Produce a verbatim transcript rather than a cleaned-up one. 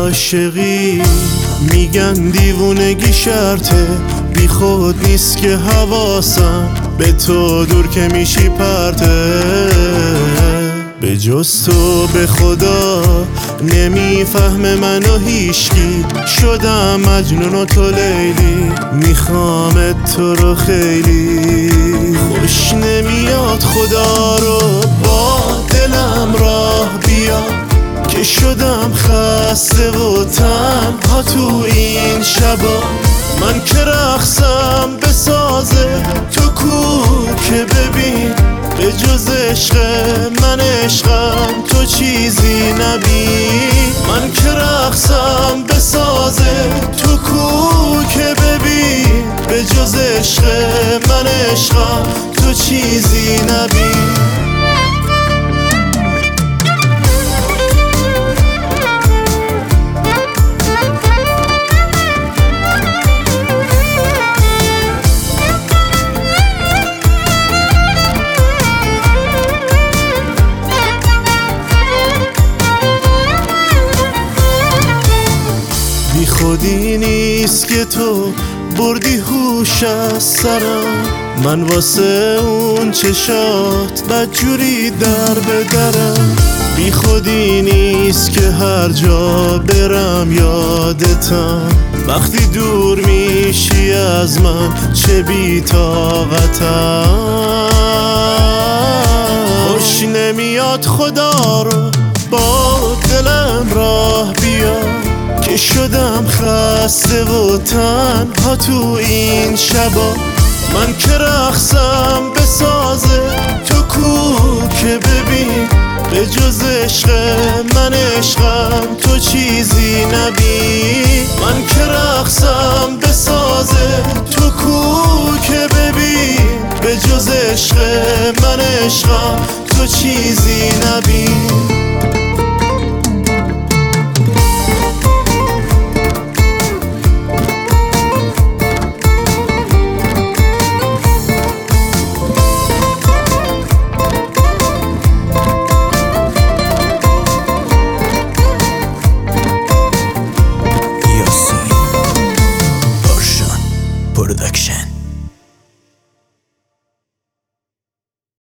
عاشقی میگن دیوونگی شرطه، بی خود نیست که حواسم به تو دور که میشی پرته. به جز تو به خدا نمیفهمه منو هیشکی، شدم مجنون و تو لیلی، میخوامت تو رو خیلی. خوش نمیاد خدا رو با دلم راه بیا، که شدم خسته و تنها تو این شبا. من که رقصم بسازه تو کو که ببین، به جز عشق من عشقم تو چیزی نبین. من که رقصم بسازه تو کو که ببین، به جز عشق من عشقم تو چیزی نبین. بی خودی نیست که تو بردی هوش از سرم، من واسه اون چشات بدجوری در بدرم. بی خودی نیست که هر جا برم یادتم، وقتی دور میشی از من چه بی طاقتم. خوش نمیاد خدا رو با دلم راه بیا، که شدم خسته و تنها تو این شبا. من که رقصم بسازه تو کو که ببین، به جز عشق من عشقم تو چیزی نبین. من که رقصم بسازه تو کو که ببین، به جز عشق من عشقم تو چیزی نبین.